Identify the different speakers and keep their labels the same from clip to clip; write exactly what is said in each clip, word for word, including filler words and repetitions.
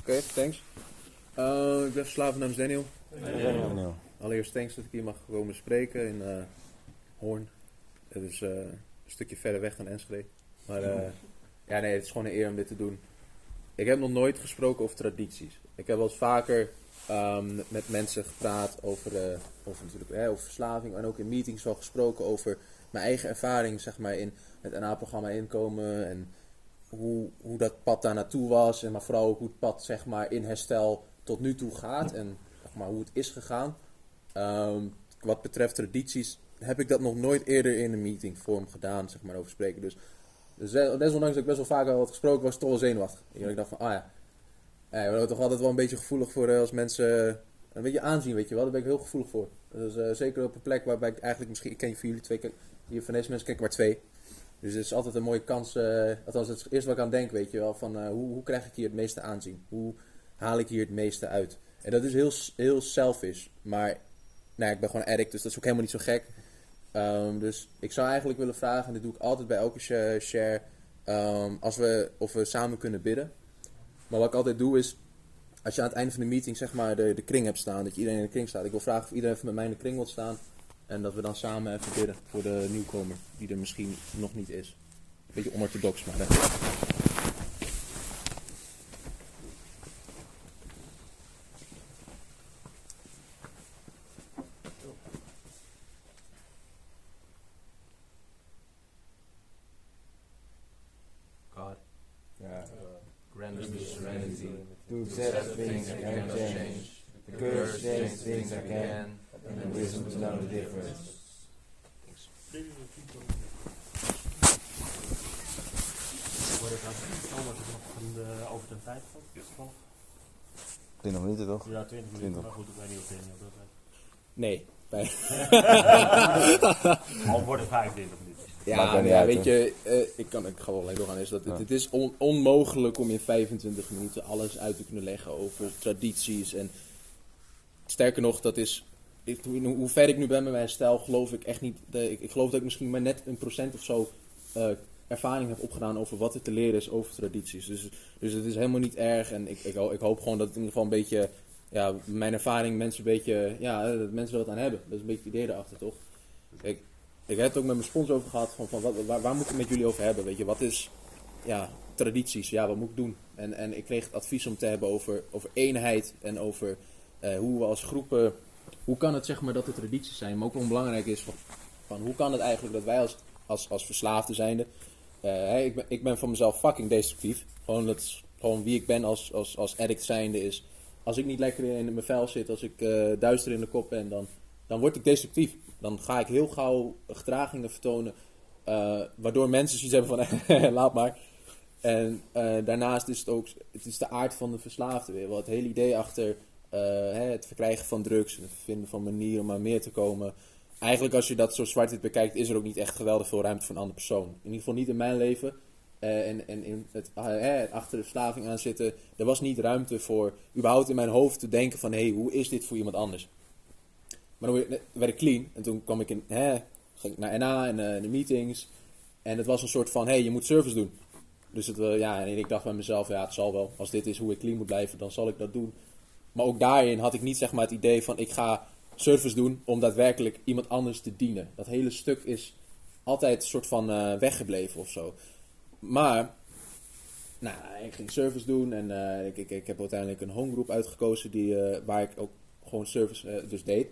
Speaker 1: okay, thanks. Uh, ik ben verslaafd namens Daniel.
Speaker 2: Hey, Daniel.
Speaker 1: Allereerst thanks dat ik hier mag komen spreken in uh, Hoorn. Het is uh, een stukje verder weg dan Enschede. Maar uh, ja, nee, het is gewoon een eer om dit te doen. Ik heb nog nooit gesproken over tradities. Ik heb wel eens vaker um, met mensen gepraat over, uh, over, natuurlijk, hè, over verslaving. En ook in meetings wel gesproken over mijn eigen ervaring, zeg maar, in het N A-programma inkomen. En hoe, hoe dat pad daar naartoe was. En maar vooral ook hoe het pad, zeg maar, in herstel tot nu toe gaat. En zeg maar, hoe het is gegaan. Um, wat betreft tradities heb ik dat nog nooit eerder in een meetingvorm gedaan, zeg maar, over spreken. Dus, dus desondanks dat ik best wel vaak al had gesproken, was ik toch wel zenuwachtig. Ik dacht van, ah ja, ja we zijn toch altijd wel een beetje gevoelig voor uh, als mensen een beetje aanzien, weet je wel. Daar ben ik heel gevoelig voor. Dus uh, zeker op een plek waarbij ik eigenlijk misschien, ik ken je van jullie twee, hier van deze mensen ken ik maar twee. Dus het is altijd een mooie kans, uh, althans het is het eerste wat ik aan denk, weet je wel, van uh, hoe, hoe krijg ik hier het meeste aanzien? Hoe haal ik hier het meeste uit? En dat is heel, heel selfish, maar nou, ik ben gewoon addict, dus dat is ook helemaal niet zo gek. Um, dus ik zou eigenlijk willen vragen, en dit doe ik altijd bij elke share, um, als we, of we samen kunnen bidden. Maar wat ik altijd doe is, als je aan het einde van de meeting zeg maar de, de kring hebt staan, dat je iedereen in de kring staat. Ik wil vragen of iedereen even met mij in de kring wil staan. En dat we dan samen even bidden voor de nieuwkomer, die er misschien nog niet is. Een beetje onorthodox, maar... Hè.
Speaker 2: To accept things I can't change, the courage to change things I can, and the wisdom to know the difference.
Speaker 3: Wordt het allemaal nog van de, over de tijd van?
Speaker 2: twintig minuten toch?
Speaker 3: Ja, twintig minuten, maar goed, ik weet niet of het dat is.
Speaker 1: Nee.
Speaker 3: Al wordt het vijfentwintig minuten.
Speaker 1: Ja, ja uit, weet je, uh, ik kan ik ga wel alleen doorgaan. Is dat het, ja. het is on, onmogelijk om in vijfentwintig minuten alles uit te kunnen leggen over tradities. En sterker nog, dat is, ik, hoe ver ik nu ben met mijn stijl, geloof ik echt niet. De, ik, ik geloof dat ik misschien maar net een procent of zo uh, ervaring heb opgedaan over wat er te leren is over tradities. Dus, dus het is helemaal niet erg. En ik, ik, ik hoop gewoon dat het in ieder geval een beetje, ja, mijn ervaring mensen een beetje, ja, dat mensen er wat aan hebben. Dat is een beetje het idee erachter, toch? Ik, Ik heb het ook met mijn sponsor over gehad, van, van wat, waar, waar moet ik het met jullie over hebben, weet je, wat is, ja, tradities, ja, wat moet ik doen? En, en ik kreeg het advies om te hebben over, over eenheid en over uh, hoe we als groepen, hoe kan het zeg maar dat er tradities zijn, maar ook wel belangrijk is van, van hoe kan het eigenlijk dat wij als, als, als verslaafden zijnde, uh, hey, ik, ben, ik ben van mezelf fucking destructief, gewoon, dat is, gewoon wie ik ben als, als, als addict zijnde is, als ik niet lekker in mijn vel zit, als ik uh, duister in de kop ben, dan, dan word ik destructief. Dan ga ik heel gauw gedragingen vertonen, uh, waardoor mensen zoiets hebben van, laat maar. En uh, daarnaast is het ook, het is de aard van de verslaafde weer. Wel het hele idee achter uh, hè, het verkrijgen van drugs en het vinden van manieren om aan meer te komen. Eigenlijk als je dat zo zwart-wit bekijkt, is er ook niet echt geweldig veel ruimte voor een andere persoon. In ieder geval niet in mijn leven. Uh, en, en in het, uh, hè, achter de verslaving aan zitten, er was niet ruimte voor, überhaupt in mijn hoofd te denken van, hé, hey, hoe is dit voor iemand anders? Maar dan werd ik clean. En toen kwam ik in, hè, ging ik naar N A en uh, de meetings. En het was een soort van, hé, hey, je moet service doen. Dus het, uh, ja, en ik dacht bij mezelf, ja, het zal wel. Als dit is hoe ik clean moet blijven, dan zal ik dat doen. Maar ook daarin had ik niet, zeg maar, het idee van, ik ga service doen om daadwerkelijk iemand anders te dienen. Dat hele stuk is altijd een soort van uh, weggebleven of zo. Maar, nou, ik ging service doen. En uh, ik, ik, ik heb uiteindelijk een homegroep uitgekozen die, uh, waar ik ook gewoon service uh, dus deed.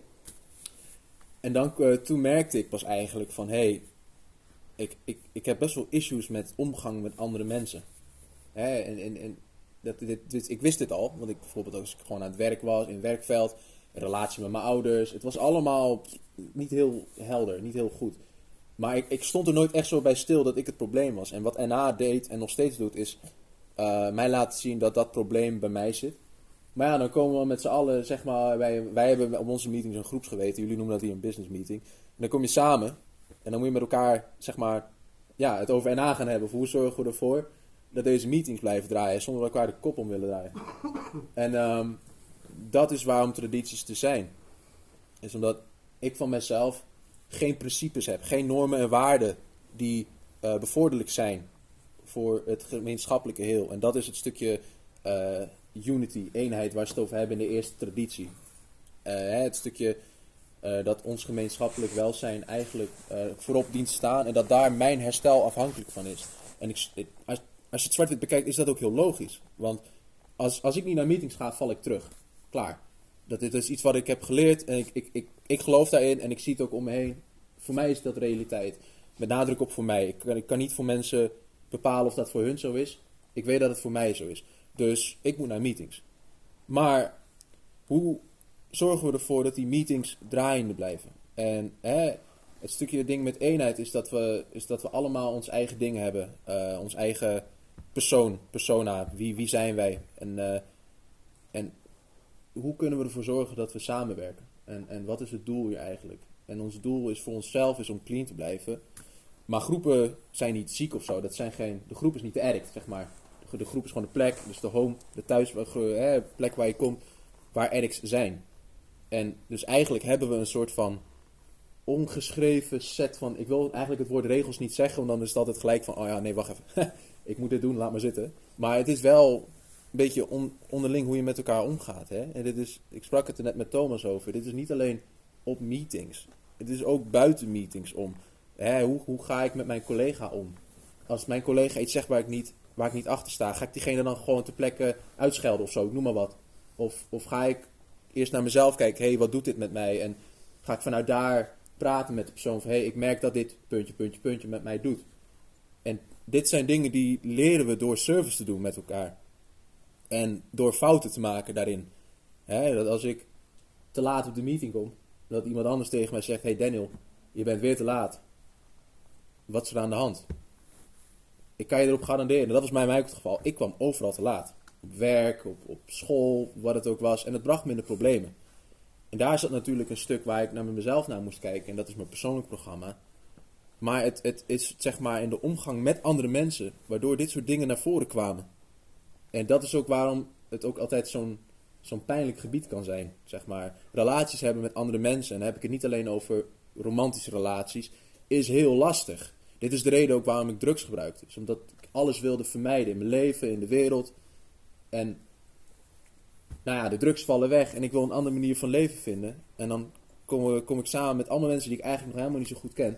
Speaker 1: En dan, uh, toen merkte ik pas eigenlijk van, hé, hey, ik, ik, ik heb best wel issues met omgang met andere mensen. Hè? En, en, en dat, dit, dit, ik wist dit al, want ik bijvoorbeeld als ik gewoon aan het werk was, in het werkveld, een relatie met mijn ouders. Het was allemaal niet heel helder, niet heel goed. Maar ik, ik stond er nooit echt zo bij stil dat ik het probleem was. En wat N A deed en nog steeds doet, is uh, mij laten zien dat dat probleem bij mij zit. Maar ja, dan komen we met z'n allen, zeg maar, wij, wij hebben op onze meetings een groepsgeweten. Jullie noemen dat hier een business meeting. En dan kom je samen en dan moet je met elkaar, zeg maar, ja, het over N A gaan hebben. Of hoe zorgen we ervoor dat deze meetings blijven draaien zonder dat we elkaar de kop om willen draaien. En um, dat is waarom tradities te zijn. Is omdat ik van mezelf geen principes heb, geen normen en waarden die uh, bevorderlijk zijn voor het gemeenschappelijke heel. En dat is het stukje uh, unity, eenheid, waar ze het over hebben in de eerste traditie. Uh, het stukje uh, dat ons gemeenschappelijk welzijn eigenlijk uh, voorop dient te staan en dat daar mijn herstel afhankelijk van is. En ik, als, als je het zwart-wit bekijkt, is dat ook heel logisch. Want als, als ik niet naar meetings ga, val ik terug. Klaar. Dat, dit is iets wat ik heb geleerd en ik, ik, ik, ik geloof daarin en ik zie het ook om me heen. Voor mij is dat realiteit. Met nadruk op voor mij. Ik kan, ik kan niet voor mensen bepalen of dat voor hun zo is. Ik weet dat het voor mij zo is. Dus ik moet naar meetings. Maar hoe zorgen we ervoor dat die meetings draaiende blijven? En hè, het stukje ding met eenheid is dat we, is dat we allemaal ons eigen ding hebben. Uh, ons eigen persoon, persona. Wie, wie zijn wij? En, uh, en hoe kunnen we ervoor zorgen dat we samenwerken? En, en wat is het doel hier eigenlijk? En ons doel is voor onszelf is om clean te blijven. Maar groepen zijn niet ziek of zo. Dat zijn geen, de groep is niet de addict, zeg maar. De, de groep is gewoon de plek, dus de home, de thuis, hè, plek waar je komt, waar addicts zijn. En dus eigenlijk hebben we een soort van ongeschreven set van... Ik wil eigenlijk het woord regels niet zeggen, want dan is het altijd gelijk van... Oh ja, nee, wacht even. Ik moet dit doen, laat maar zitten. Maar het is wel een beetje on, onderling hoe je met elkaar omgaat. Hè? En dit is, ik sprak het er net met Thomas over. Dit is niet alleen op meetings. Het is ook buiten meetings om. Hè, hoe, hoe ga ik met mijn collega om? Als mijn collega iets zegt waar ik niet, waar ik niet achter sta, ga ik diegene dan gewoon ter plekke uitschelden of zo, ik noem maar wat. Of, of ga ik eerst naar mezelf kijken, hé, hey, wat doet dit met mij? En ga ik vanuit daar praten met de persoon van, hé, hey, ik merk dat dit puntje, puntje, puntje met mij doet. En dit zijn dingen die leren we door service te doen met elkaar. En door fouten te maken daarin. Hè, dat als ik te laat op de meeting kom, dat iemand anders tegen mij zegt, hé hey Daniel, je bent weer te laat. Wat is er aan de hand? Ik kan je erop garanderen. Dat was bij mij ook het geval. Ik kwam overal te laat. Op werk, op, op school, wat het ook was. En het bracht me in de problemen. En daar zat natuurlijk een stuk waar ik naar mezelf naar moest kijken. En dat is mijn persoonlijk programma. Maar het, het is zeg maar in de omgang met andere mensen. Waardoor dit soort dingen naar voren kwamen. En dat is ook waarom het ook altijd zo'n, zo'n pijnlijk gebied kan zijn. Zeg maar. Relaties hebben met andere mensen. En dan heb ik het niet alleen over romantische relaties. Is heel lastig. Dit is de reden ook waarom ik drugs gebruikte. Dus omdat ik alles wilde vermijden in mijn leven, in de wereld. En nou ja, de drugs vallen weg en ik wil een andere manier van leven vinden. En dan kom, kom ik samen met allemaal mensen die ik eigenlijk nog helemaal niet zo goed ken.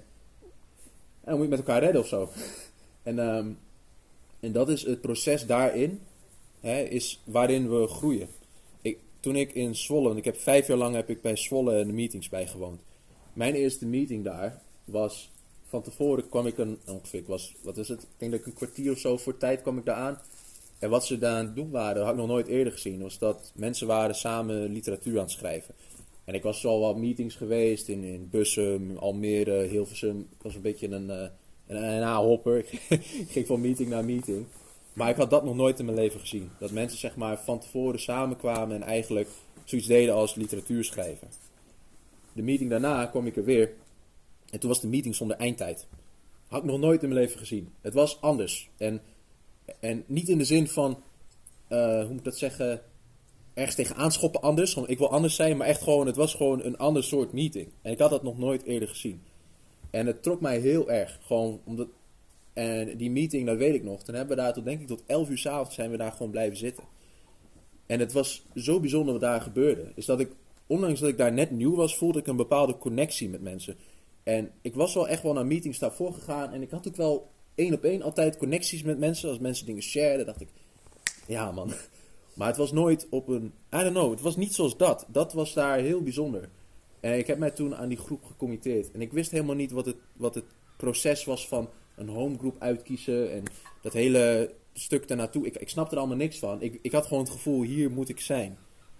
Speaker 1: En dan moet ik met elkaar redden of zo. en, um, en dat is het proces daarin, hè, is waarin we groeien. Ik, toen ik in Zwolle, ik heb vijf jaar lang heb ik bij Zwolle de meetings bijgewoond. Mijn eerste meeting daar was... Van tevoren kwam ik een, ongeveer, ik was, wat is het? Ik denk dat ik een kwartier of zo voor tijd kwam ik daar aan. En wat ze daar aan het doen waren, had ik nog nooit eerder gezien. Was dat mensen waren samen literatuur aan het schrijven. En ik was zo al wat meetings geweest in, in Bussum, Almere, Hilversum. Ik was een beetje een, een, een A-hopper. Ik ging van meeting naar meeting. Maar ik had dat nog nooit in mijn leven gezien. Dat mensen zeg maar van tevoren samenkwamen en eigenlijk zoiets deden als literatuur schrijven. De meeting daarna kwam ik er weer. En toen was de meeting zonder eindtijd. Had ik nog nooit in mijn leven gezien. Het was anders. En, en niet in de zin van, uh, hoe moet ik dat zeggen, ergens tegen aanschoppen anders. Want ik wil anders zijn, maar echt gewoon, het was gewoon een ander soort meeting. En ik had dat nog nooit eerder gezien. En het trok mij heel erg. Gewoon omdat, en die meeting, dat weet ik nog. Toen hebben we daar tot, denk ik, tot elf uur 's avonds zijn we daar gewoon blijven zitten. En het was zo bijzonder wat daar gebeurde. Is dat ik, ondanks dat ik daar net nieuw was, voelde ik een bepaalde connectie met mensen. En ik was wel echt wel naar meetings daarvoor gegaan. En ik had ook wel één op één altijd connecties met mensen. Als mensen dingen shareden, dacht ik, ja man. Maar het was nooit op een, I don't know, het was niet zoals dat. Dat was daar heel bijzonder. En ik heb mij toen aan die groep gecommitteerd. En ik wist helemaal niet wat het, wat het proces was van een homegroep uitkiezen. En dat hele stuk daarnaartoe. Ik, ik snapte er allemaal niks van. Ik, ik had gewoon het gevoel, hier moet ik zijn.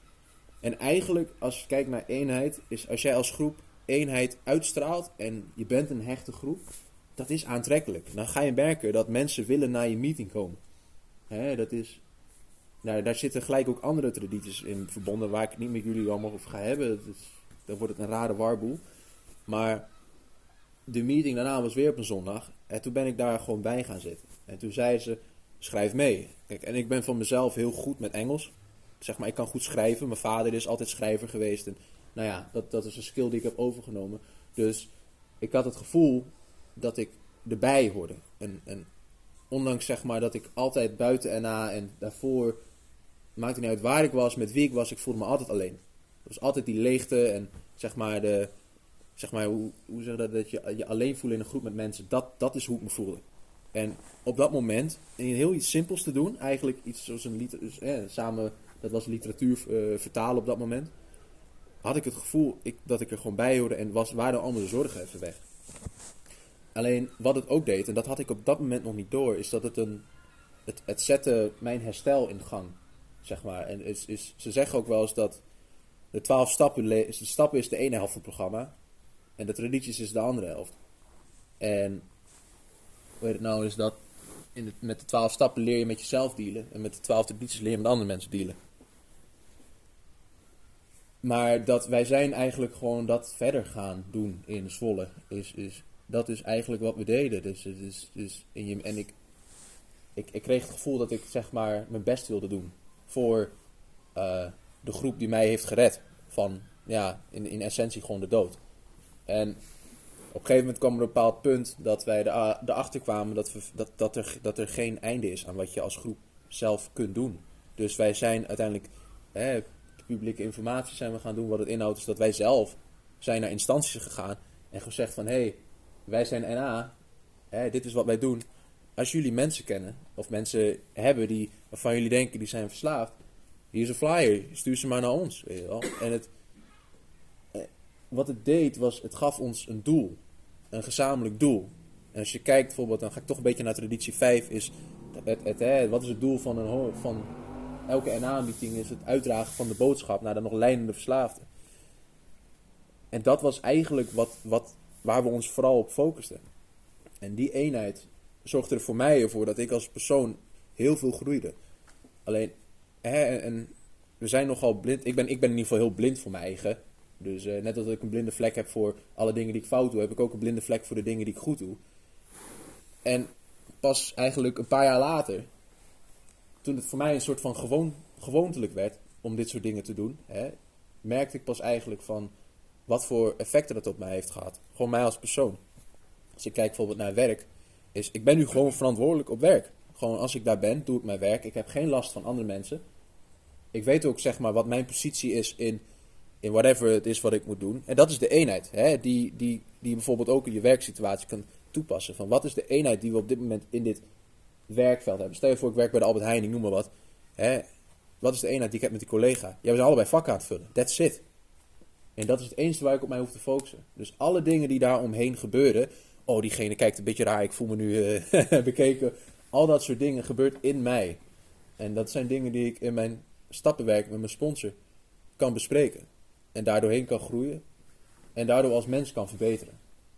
Speaker 1: En eigenlijk, als je kijkt naar eenheid, is als jij als groep eenheid uitstraalt en je bent een hechte groep, dat is aantrekkelijk. Dan ga je merken dat mensen willen naar je meeting komen. Hè, dat is, nou, daar zitten gelijk ook andere tradities in verbonden waar ik het niet met jullie allemaal over ga hebben. Dat is, dan wordt het een rare warboel. Maar de meeting daarna was weer op een zondag en toen ben ik daar gewoon bij gaan zitten. En toen zei ze, schrijf mee. Kijk, en ik ben van mezelf heel goed met Engels. Zeg maar, ik kan goed schrijven. Mijn vader is altijd schrijver geweest en nou ja, dat, dat is een skill die ik heb overgenomen. Dus ik had het gevoel dat ik erbij hoorde. En, en ondanks zeg maar dat ik altijd buiten N A en daarvoor maakte niet uit waar ik was, met wie ik was, ik voelde me altijd alleen. Er was altijd die leegte en zeg maar, de, zeg maar hoe, hoe zeg je dat, dat je je alleen voelen in een groep met mensen. Dat, dat is hoe ik me voelde. En op dat moment, in heel iets simpels te doen, eigenlijk iets zoals een liter, dus, eh, samen, dat was literatuur uh, vertalen op dat moment, had ik het gevoel ik, dat ik er gewoon bij hoorde en was, waren allemaal de zorgen even weg. Alleen wat het ook deed, en dat had ik op dat moment nog niet door, is dat het een, het, het zette mijn herstel in gang, zeg maar. En is, is, ze zeggen ook wel eens dat de twaalf stappen, de stappen is de ene helft van het programma en de tradities is de andere helft. En hoe heet het nou, is dat in het, met de twaalf stappen leer je met jezelf dealen en met de twaalf tradities leer je met andere mensen dealen. Maar dat wij zijn eigenlijk gewoon dat verder gaan doen in Zwolle. Is, is, dat is eigenlijk wat we deden. Dus, dus, dus in je, en ik, ik, ik kreeg het gevoel dat ik zeg maar mijn best wilde doen. Voor uh, de groep die mij heeft gered. Van ja, in, in essentie gewoon de dood. En op een gegeven moment kwam er een bepaald punt dat wij er, erachter kwamen dat, we, dat, dat, er, dat er geen einde is aan wat je als groep zelf kunt doen. Dus wij zijn uiteindelijk... Hè, publieke informatie zijn we gaan doen. Wat het inhoudt is dat wij zelf zijn naar instanties gegaan en gezegd van hé, hey, wij zijn N A, hè, dit is wat wij doen. Als jullie mensen kennen of mensen hebben die waarvan jullie denken die zijn verslaafd, hier is een flyer, stuur ze maar naar ons. Weet je wel. En het, wat het deed was, het gaf ons een doel, een gezamenlijk doel. En als je kijkt bijvoorbeeld, dan ga ik toch een beetje naar traditie vijf, is het, het, het, wat is het doel van een van elke N A-meeting is het uitdragen van de boodschap naar de nog lijdende verslaafden. En dat was eigenlijk wat, wat, waar we ons vooral op focusten. En die eenheid zorgde er voor mij ervoor dat ik als persoon heel veel groeide. Alleen, hè, en, en we zijn nogal blind. Ik ben, ik ben in ieder geval heel blind voor mijn eigen. Dus uh, net als ik een blinde vlek heb voor alle dingen die ik fout doe, heb ik ook een blinde vlek voor de dingen die ik goed doe. En pas eigenlijk een paar jaar later, toen het voor mij een soort van gewoon, gewoontelijk werd om dit soort dingen te doen, hè, merkte ik pas eigenlijk van wat voor effecten dat op mij heeft gehad. Gewoon mij als persoon. Als ik kijk bijvoorbeeld naar werk, is ik ben nu gewoon verantwoordelijk op werk. Gewoon als ik daar ben, doe ik mijn werk. Ik heb geen last van andere mensen. Ik weet ook zeg maar wat mijn positie is in, in whatever het is wat ik moet doen. En dat is de eenheid, hè, die, die, die je bijvoorbeeld ook in je werksituatie kan toepassen. Van wat is de eenheid die we op dit moment in dit werkveld hebben. Stel je voor, ik werk bij de Albert Heijn, ik noem maar wat. Hè? Wat is de eenheid die ik heb met die collega? Ja, we zijn allebei vakken aan het vullen. That's it. En dat is het enige waar ik op mij hoef te focussen. Dus alle dingen die daar omheen gebeuren. Oh, diegene kijkt een beetje raar, ik voel me nu uh, bekeken. Al dat soort dingen gebeurt in mij. En dat zijn dingen die ik in mijn stappenwerk met mijn sponsor kan bespreken. En daardoor heen kan groeien. En daardoor als mens kan verbeteren.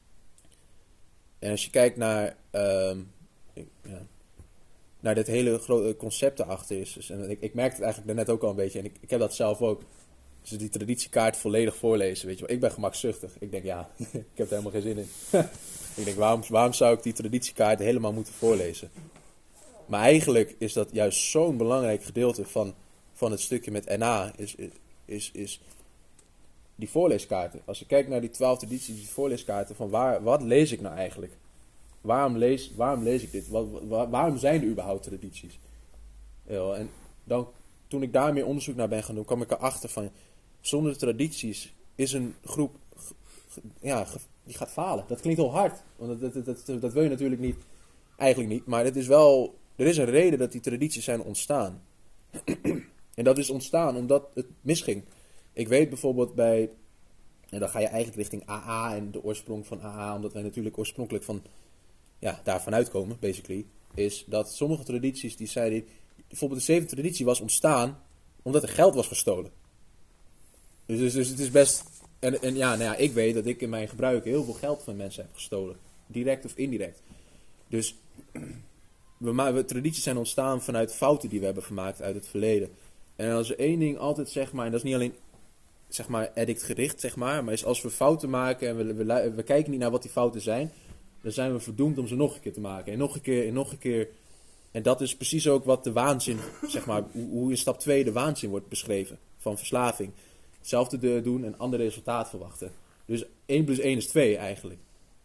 Speaker 1: En als je kijkt naar... Um, ik, ja, naar dit hele grote concept erachter is. Dus, en ik, ik merkte het eigenlijk daarnet ook al een beetje. En ik, ik heb dat zelf ook. Dus die traditiekaart volledig voorlezen. Weet je wel. Ik ben gemakzuchtig. Ik denk, ja, ik heb er helemaal geen zin in. Ik denk, waarom, waarom zou ik die traditiekaart helemaal moeten voorlezen? Maar eigenlijk is dat juist zo'n belangrijk gedeelte van, van het stukje met N A. Is, is, is die voorleeskaarten. Als je kijkt naar die twaalf tradities, die voorleeskaarten. Van waar, wat lees ik nou eigenlijk? Waarom lees, waarom lees ik dit? Wat, waar, waarom zijn er überhaupt tradities? Ja, en dan, toen ik daar meer onderzoek naar ben gaan doen, kwam ik erachter van, zonder tradities is een groep, ja, die gaat falen. Dat klinkt heel hard, want dat, dat, dat, dat wil je natuurlijk niet, eigenlijk niet. Maar het is wel, er is een reden dat die tradities zijn ontstaan. En dat is ontstaan omdat het misging. Ik weet bijvoorbeeld bij, en dan ga je eigenlijk richting A A en de oorsprong van A A, omdat wij natuurlijk oorspronkelijk van... ja, daarvan uitkomen, basically, is dat sommige tradities die zeiden, bijvoorbeeld de zevende traditie was ontstaan omdat er geld was gestolen. Dus, dus, dus het is best, en, en ja, nou ja, ik weet dat ik in mijn gebruik heel veel geld van mensen heb gestolen. Direct of indirect. Dus, we, we, tradities zijn ontstaan vanuit fouten die we hebben gemaakt uit het verleden. En als er één ding altijd, zeg maar, en dat is niet alleen, zeg maar, addictgericht, zeg maar, maar is als we fouten maken en we, we, we kijken niet naar wat die fouten zijn, dan zijn we verdoemd om ze nog een keer te maken. En nog een keer, en nog een keer. En dat is precies ook wat de waanzin, zeg maar, hoe, hoe in stap twee de waanzin wordt beschreven. Van verslaving. Hetzelfde doen en ander resultaat verwachten. Dus één plus één is twee eigenlijk.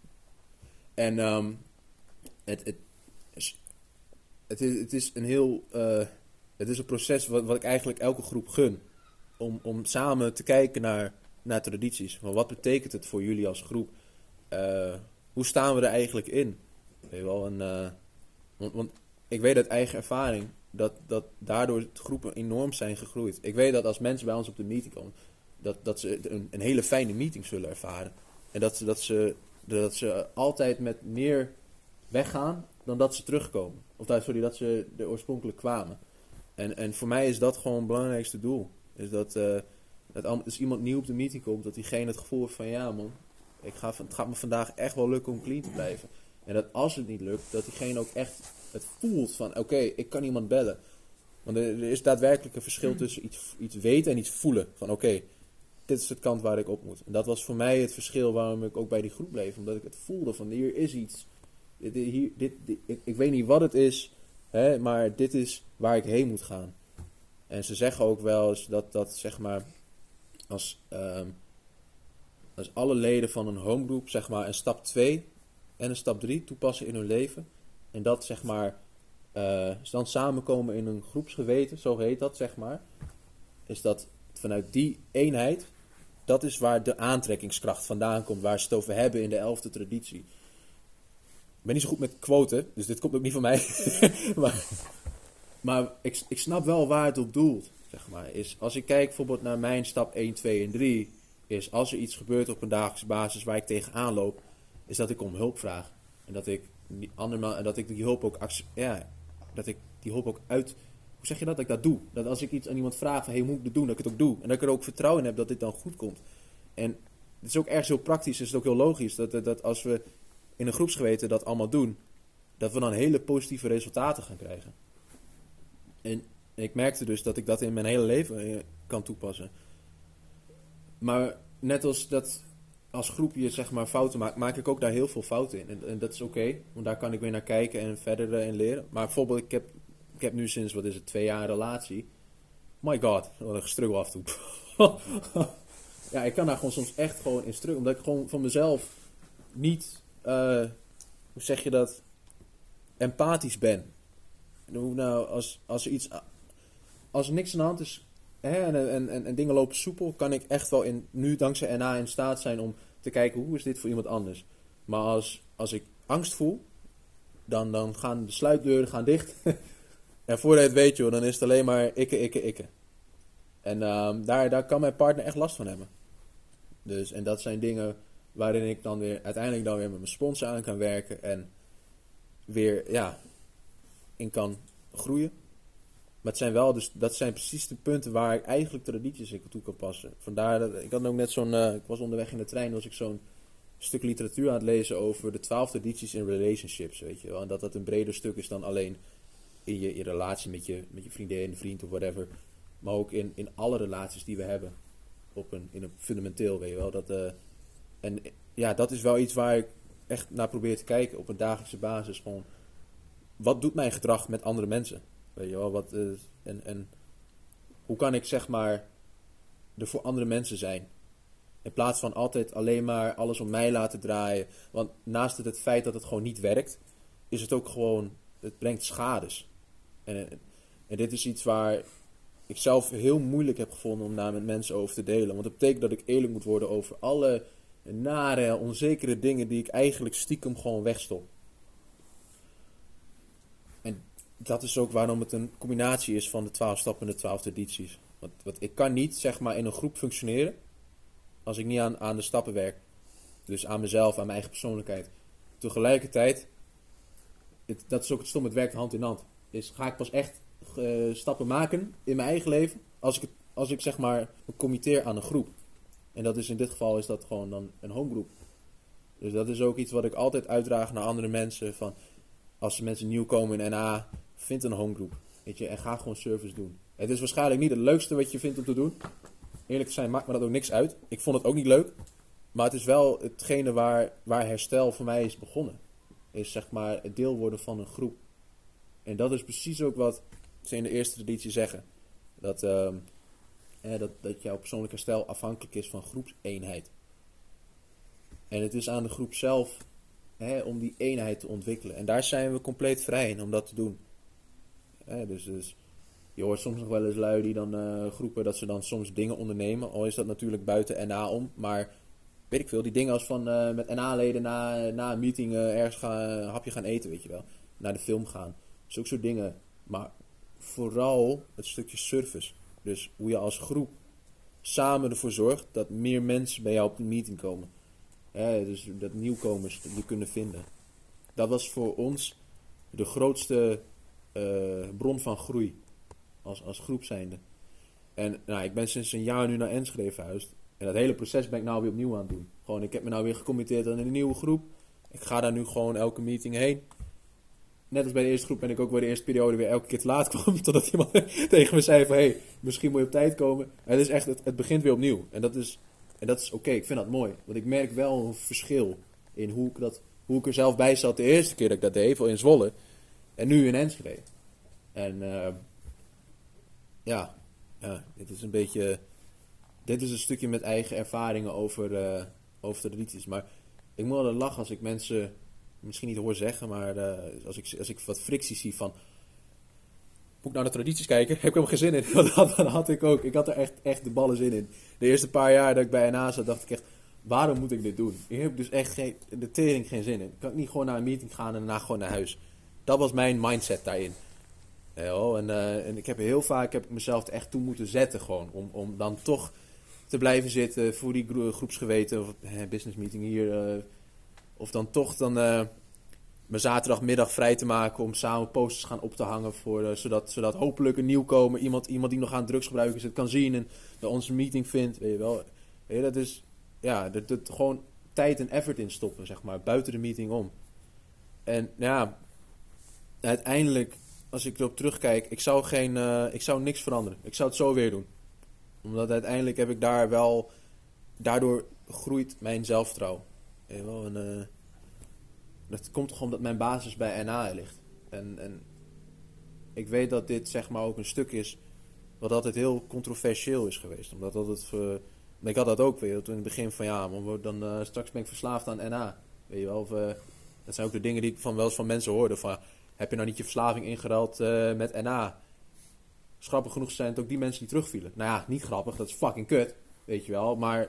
Speaker 1: En um, het, het, is, het, is, het is een heel... Uh, het is een proces wat, wat ik eigenlijk elke groep gun. Om, om samen te kijken naar, naar tradities. Van wat betekent het voor jullie als groep? Uh, hoe staan we er eigenlijk in? Weet je wel, en, uh, want, want ik weet uit eigen ervaring dat, dat daardoor groepen enorm zijn gegroeid. Ik weet dat als mensen bij ons op de meeting komen, dat, dat ze een, een hele fijne meeting zullen ervaren. En dat ze, dat, ze, dat ze altijd met meer weggaan dan dat ze terugkomen. Of dat, sorry, dat ze er oorspronkelijk kwamen. En, en voor mij is dat gewoon het belangrijkste doel. Is dat, uh, dat als iemand nieuw op de meeting komt, dat diegene het gevoel heeft van ja man, ik ga, het gaat me vandaag echt wel lukken om clean te blijven. En dat als het niet lukt, dat diegene ook echt het voelt van oké, okay, ik kan iemand bellen. Want er, er is daadwerkelijk een verschil tussen iets, iets weten en iets voelen. Van oké, okay, dit is het kant waar ik op moet. En dat was voor mij het verschil waarom ik ook bij die groep bleef. Omdat ik het voelde van hier is iets. Dit, hier, dit, dit, ik, ik weet niet wat het is, hè, maar dit is waar ik heen moet gaan. En ze zeggen ook wel eens dat, dat zeg maar, als, um, als alle leden van een homegroep, zeg maar, een stap twee en een stap drie toepassen in hun leven. En dat, zeg maar, uh, ze dan samenkomen in een groepsgeweten, zo heet dat, zeg maar. Is dat vanuit die eenheid, dat is waar de aantrekkingskracht vandaan komt, waar ze het over hebben in de elfde traditie. Ik ben niet zo goed met quoten, dus dit komt ook niet van mij. maar maar ik, ik snap wel waar het op doelt, zeg maar. Is, als ik kijk bijvoorbeeld naar mijn stap één, twee en drie, is als er iets gebeurt op een dagelijkse basis waar ik tegenaan loop, is dat ik om hulp vraag. En dat ik die, andermaal, en dat ik die hulp ook, ja, dat ik die hulp ook uit, hoe zeg je dat, dat ik dat doe. Dat als ik iets aan iemand vraag van, hey, hoe moet ik dat doen, dat ik het ook doe. En dat ik er ook vertrouwen in heb dat dit dan goed komt. En het is ook ergens heel praktisch, het is ook heel logisch, dat, dat, dat als we in een groepsgeweten dat allemaal doen, dat we dan hele positieve resultaten gaan krijgen. En ik merkte dus dat ik dat in mijn hele leven kan toepassen. Maar net als dat als groepje zeg maar fouten maakt, maak ik ook daar heel veel fouten in. En, en dat is oké, okay, want daar kan ik weer naar kijken en verder uh, in leren. Maar bijvoorbeeld, ik heb, ik heb nu sinds, wat is het, twee jaar een relatie. My god, wat een struggle af en toe. Ja, ik kan daar gewoon soms echt gewoon in struggle. Omdat ik gewoon van mezelf niet, uh, hoe zeg je dat, empathisch ben. Nou, als, als er iets, als er niks aan de hand is, hè, en, en, en, en dingen lopen soepel, kan ik echt wel in, nu dankzij N A in staat zijn om te kijken hoe is dit voor iemand anders. Maar als, als ik angst voel, dan, dan gaan de sluitdeuren gaan dicht. En voordat je het weet, joh, dan is het alleen maar ikke, ikke, ikke. En um, daar, daar kan mijn partner echt last van hebben. Dus, en dat zijn dingen waarin ik dan weer uiteindelijk dan weer met mijn sponsor aan kan werken en weer, ja, in kan groeien. Maar het zijn wel, dus dat zijn precies de punten waar ik eigenlijk tradities in toe kan passen. Vandaar dat, ik had ook net zo'n, uh, ik was onderweg in de trein, was ik zo'n stuk literatuur aan het lezen over de twaalf tradities in relationships, weet je wel. En dat dat een breder stuk is dan alleen in je, in relatie met je, met je vriendin, vriend of whatever. Maar ook in, in alle relaties die we hebben. Op een, in een fundamenteel, weet je wel. Dat, uh, en ja, dat is wel iets waar ik echt naar probeer te kijken op een dagelijkse basis. Gewoon, wat doet mijn gedrag met andere mensen? Weet je wel, wat, uh, en, en hoe kan ik zeg maar er voor andere mensen zijn? In plaats van altijd alleen maar alles om mij laten draaien. Want naast het, het feit dat het gewoon niet werkt, is het ook gewoon, het brengt schades. En, en dit is iets waar ik zelf heel moeilijk heb gevonden om daar met mensen over te delen. Want dat betekent dat ik eerlijk moet worden over alle nare, onzekere dingen die ik eigenlijk stiekem gewoon wegstop. En dat is ook waarom het een combinatie is van de twaalf stappen en de twaalf tradities. Want, want ik kan niet zeg maar in een groep functioneren als ik niet aan, aan de stappen werk. Dus aan mezelf, aan mijn eigen persoonlijkheid. Tegelijkertijd, het, dat is ook het stom, het werkt hand in hand. Dus ga ik pas echt uh, stappen maken in mijn eigen leven als ik, het, als ik zeg maar me committeer aan een groep. En dat is in dit geval is dat gewoon dan een homegroep. Dus dat is ook iets wat ik altijd uitdraag naar andere mensen. Van, als mensen nieuw komen in N A, vind een homegroep. Weet je, en ga gewoon service doen. Het is waarschijnlijk niet het leukste wat je vindt om te doen. Eerlijk te zijn maakt me dat ook niks uit. Ik vond het ook niet leuk. Maar het is wel hetgene waar, waar herstel voor mij is begonnen. Is zeg maar het deel worden van een groep. En dat is precies ook wat ze in de eerste traditie zeggen. Dat, uh, eh, dat, dat jouw persoonlijk herstel afhankelijk is van groepseenheid. En het is aan de groep zelf hè, om die eenheid te ontwikkelen. En daar zijn we compleet vrij in om dat te doen. Eh, dus, dus je hoort soms nog wel eens lui die dan uh, groepen dat ze dan soms dingen ondernemen. Al is dat natuurlijk buiten N A om. Maar weet ik veel, die dingen als van uh, met N A-leden na, na een meeting uh, ergens gaan, een hapje gaan eten, weet je wel. Naar de film gaan. Zulke soort dingen. Maar vooral het stukje service. Dus hoe je als groep samen ervoor zorgt dat meer mensen bij jou op de meeting komen. Ja, dus dat nieuwkomers je kunnen vinden. Dat was voor ons de grootste uh, bron van groei. Als, als groep zijnde. En nou, ik ben sinds een jaar nu naar Enschede verhuisd. En dat hele proces ben ik nou weer opnieuw aan het doen. Gewoon, ik heb me nou weer gecommitteerd aan een nieuwe groep. Ik ga daar nu gewoon elke meeting heen. Net als bij de eerste groep ben ik ook bij de eerste periode weer elke keer te laat kwam. Totdat iemand tegen me zei van, hé, hey, misschien moet je op tijd komen. En het is echt, het, het begint weer opnieuw. En dat is, en dat is oké, okay, ik vind dat mooi. Want ik merk wel een verschil in hoe ik, dat, hoe ik er zelf bij zat de eerste keer dat ik dat deed. In Zwolle. En nu in Enschede. En uh, ja, ja, dit is een beetje... Dit is een stukje met eigen ervaringen over, uh, over tradities. Maar ik moet wel lachen als ik mensen misschien niet hoor zeggen, maar uh, als, ik, als ik wat frictie zie van... Moet ik naar de tradities kijken? Heb ik helemaal geen zin in. Dat had, dat had ik ook. Ik had er echt, echt de ballen zin in. De eerste paar jaar dat ik bij N A zat, dacht ik echt... Waarom moet ik dit doen? Ik heb dus echt geen, de tering geen zin in. Kan ik niet gewoon naar een meeting gaan en daarna gewoon naar huis? Dat was mijn mindset daarin. Ja, en, uh, en ik heb heel vaak heb ik mezelf er echt toe moeten zetten gewoon. Om, om dan toch te blijven zitten voor die gro- groepsgeweten of eh, business meeting hier. Uh, of dan toch dan uh, mijn zaterdagmiddag vrij te maken om samen posters gaan op te hangen. Voor, uh, zodat, zodat hopelijk een nieuwkomer, iemand, iemand die nog aan drugs gebruiken is, het kan zien en bij onze meeting vindt. Weet je wel. Weet je, dat is ja, dat, dat gewoon tijd en effort in stoppen, zeg maar, buiten de meeting om. En ja, uiteindelijk, als ik erop terugkijk, ik zou, geen, uh, ik zou niks veranderen. Ik zou het zo weer doen. Omdat uiteindelijk heb ik daar wel... Daardoor groeit mijn zelfvertrouwen. Weet je wel, en, uh, dat komt toch omdat mijn basis bij N A ligt. En, en ik weet dat dit zeg maar ook een stuk is wat altijd heel controversieel is geweest. Omdat dat het... Uh, ik had dat ook weer toen in het begin van ja, maar dan, uh, straks ben ik verslaafd aan N A. Weet je wel, of, uh, dat zijn ook de dingen die ik van, wel eens van mensen hoorde. Van, heb je nou niet je verslaving ingeruild uh, met N A? Grappig genoeg zijn het ook die mensen die terugvielen. Nou ja, niet grappig, dat is fucking kut. Weet je wel, maar...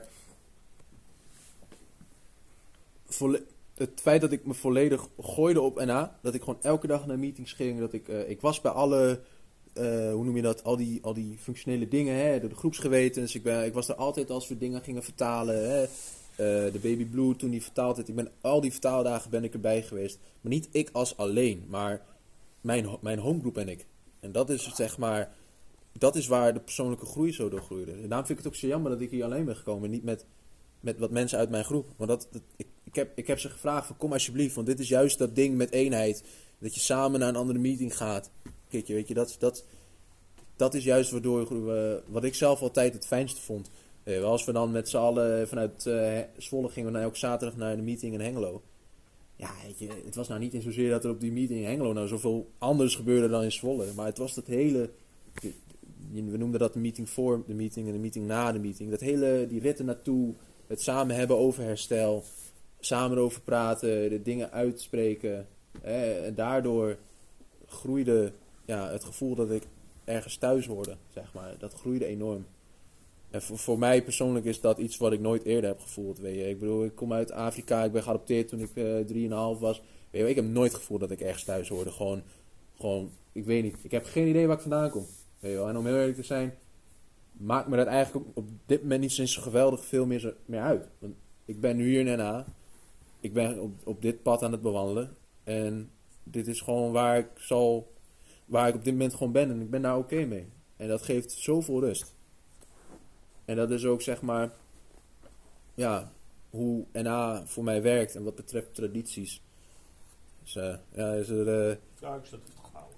Speaker 1: Volle- het feit dat ik me volledig gooide op N A, dat ik gewoon elke dag naar meetings ging, dat ik... Uh, ik was bij alle... Uh, hoe noem je dat? Al die, al die functionele dingen, hè? De, de groepsgewetens. Ik, ben, ik was er altijd als we dingen gingen vertalen. Hè? Uh, de Baby Blue, toen die vertaald werd. Ik ben, al die vertaaldagen ben ik erbij geweest. Maar niet ik als alleen, maar mijn, mijn homegroep en ik. En dat is zeg maar... Dat is waar de persoonlijke groei zo door groeide. En daarom vind ik het ook zo jammer dat ik hier alleen ben gekomen. Niet met, met wat mensen uit mijn groep. Want dat, dat, ik, ik, heb, ik heb ze gevraagd van kom alsjeblieft. Want dit is juist dat ding met eenheid. Dat je samen naar een andere meeting gaat. Kitje, weet je, dat, dat, dat is juist waardoor we, wat ik zelf altijd het fijnste vond. Eh, als we dan met z'n allen vanuit uh, Zwolle gingen we nou elke zaterdag naar de meeting in Hengelo. Ja, weet je, het was nou niet eens zozeer dat er op die meeting in Hengelo nou zoveel anders gebeurde dan in Zwolle. Maar het was dat hele... We noemden dat de meeting voor de meeting en de meeting na de meeting. Dat hele, die ritten naartoe, het samen hebben over herstel, samen erover praten, de dingen uitspreken. Eh, en daardoor groeide ja, het gevoel dat ik ergens thuis hoorde, zeg maar. Dat groeide enorm. En voor, voor mij persoonlijk is dat iets wat ik nooit eerder heb gevoeld. Weet je. Ik bedoel, ik kom uit Afrika, ik ben geadopteerd toen ik uh, drieënhalf was. Weet je, ik heb nooit gevoeld dat ik ergens thuis hoorde. Gewoon, gewoon, ik weet niet. Ik heb geen idee waar ik vandaan kom. Weet je wel. En om heel eerlijk te zijn, maakt me dat eigenlijk op dit moment niet zo geweldig veel meer, zo, meer uit. Want ik ben nu hier in N A. Ik ben op, op dit pad aan het bewandelen. En dit is gewoon waar ik zal, waar ik op dit moment gewoon ben. En ik ben daar oké mee. En dat geeft zoveel rust. En dat is ook zeg maar, ja, hoe N A voor mij werkt en wat betreft tradities. Dus uh, ja, is er... Uh,
Speaker 3: Ja, ik zat het toch houden.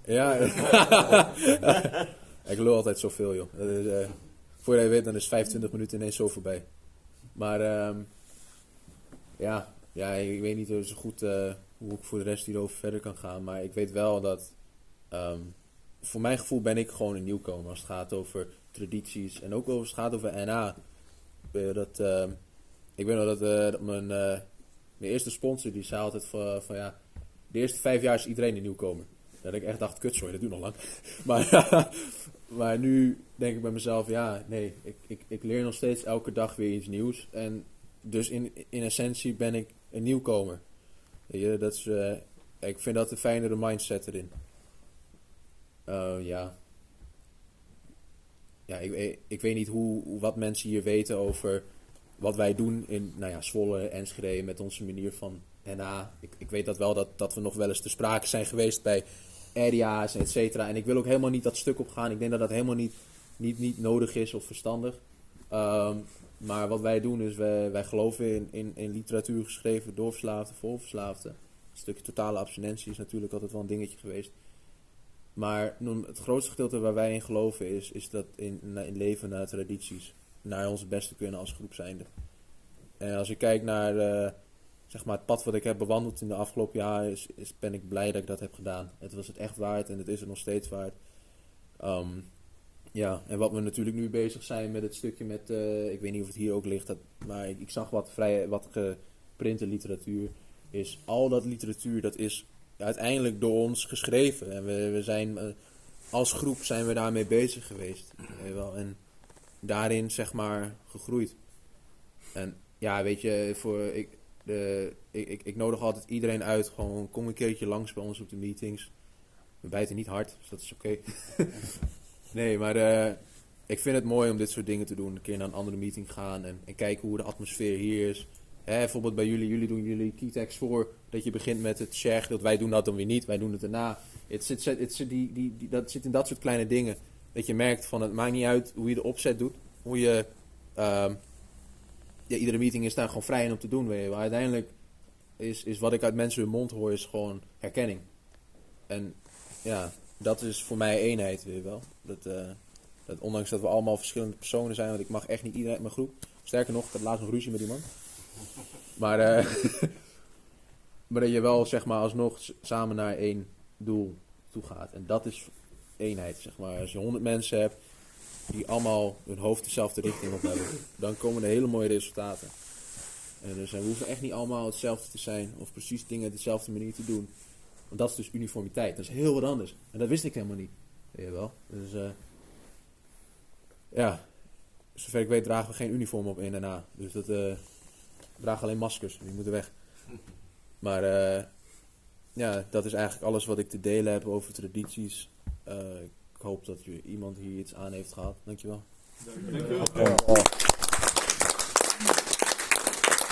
Speaker 1: Ja, ik lul altijd zoveel, joh. Dat is, uh, voor je dat weet, dan is vijfentwintig minuten ineens zo voorbij. Maar um, ja, ja, ik weet niet zo goed uh, hoe ik voor de rest hierover verder kan gaan. Maar ik weet wel dat, um, voor mijn gevoel ben ik gewoon een nieuwkomer als het gaat over tradities. En ook als het gaat over N A. Uh, dat, uh, ik weet wel dat, uh, dat mijn, uh, mijn eerste sponsor, die zei altijd van, van ja, de eerste vijf jaar is iedereen een nieuwkomer. Dat ik echt dacht, kutzooi, dat duurt nog lang. Maar maar nu denk ik bij mezelf, ja, nee, ik, ik, ik leer nog steeds elke dag weer iets nieuws. En dus in, in essentie ben ik een nieuwkomer. Weet je, dat is, uh, ik vind dat een fijnere mindset erin. Uh, ja. Ja, ik, ik, ik weet niet hoe, hoe, wat mensen hier weten over wat wij doen in, nou ja, Zwolle, Enschede, met onze manier van N A. Ik, ik weet dat wel dat, dat we nog wel eens te sprake zijn geweest bij area's, et cetera. En ik wil ook helemaal niet dat stuk opgaan. Ik denk dat dat helemaal niet, niet, niet nodig is of verstandig. Um, maar wat wij doen is, wij, wij geloven in, in, in literatuur geschreven door verslaafden, voor verslaafden. Een stukje totale abstinentie is natuurlijk altijd wel een dingetje geweest. Maar het grootste gedeelte waar wij in geloven is, is dat in, in leven naar tradities. Naar onze beste kunnen als groep zijnde. En als ik kijk naar uh, zeg maar het pad wat ik heb bewandeld in de afgelopen jaren, is, is, ben ik blij dat ik dat heb gedaan. Het was het echt waard en het is het nog steeds waard. Um, ja, en wat we natuurlijk nu bezig zijn met het stukje met, uh, ik weet niet of het hier ook ligt, dat, maar ik, ik zag wat, vrij, wat geprinte literatuur. Is al dat literatuur, dat is uiteindelijk door ons geschreven. En we, we zijn, uh, als groep zijn we daarmee bezig geweest. Uh, wel, en daarin, zeg maar, gegroeid. En ja, weet je, voor, ik, de, ik, ik, ik nodig altijd iedereen uit. Gewoon, kom een keertje langs bij ons op de meetings. We bijten niet hard, dus dat is oké. Okay. Nee, maar uh, ik vind het mooi om dit soort dingen te doen. Een keer naar een andere meeting gaan en, en kijken hoe de atmosfeer hier is. Hè, bijvoorbeeld bij jullie, jullie doen jullie keytext voor dat je begint met het share gedeelte. Wij doen dat dan weer niet, wij doen het daarna. Het zit, het zit, die, die, die, dat zit in dat soort kleine dingen. Dat je merkt van, het maakt niet uit hoe je de opzet doet. Hoe je, um, ja, iedere meeting is daar gewoon vrij in om te doen. Weet je. Maar uiteindelijk is, is wat ik uit mensen hun mond hoor, is gewoon herkenning. En ja, dat is voor mij eenheid, weet je wel. Dat, uh, dat ondanks dat we allemaal verschillende personen zijn, want ik mag echt niet iedereen uit mijn groep. Sterker nog, ik had laatst nog ruzie met die man. Maar, uh, maar dat je wel, zeg maar, alsnog samen naar één doel toe gaat. En dat is eenheid, zeg maar. Als je honderd mensen hebt die allemaal hun hoofd dezelfde richting op hebben, dan komen er hele mooie resultaten. En dus we hoeven echt niet allemaal hetzelfde te zijn of precies dingen op dezelfde manier te doen. Want dat is dus uniformiteit. Dat is heel wat anders. En dat wist ik helemaal niet. Weet je wel. Dus uh, ja, zover ik weet dragen we geen uniform op in N A. Dus dat uh, we dragen alleen maskers. Die moeten weg. Maar uh, ja, dat is eigenlijk alles wat ik te delen heb over tradities. Uh, ik hoop dat je iemand hier iets aan heeft gehad. Dankjewel.
Speaker 2: Dankjewel.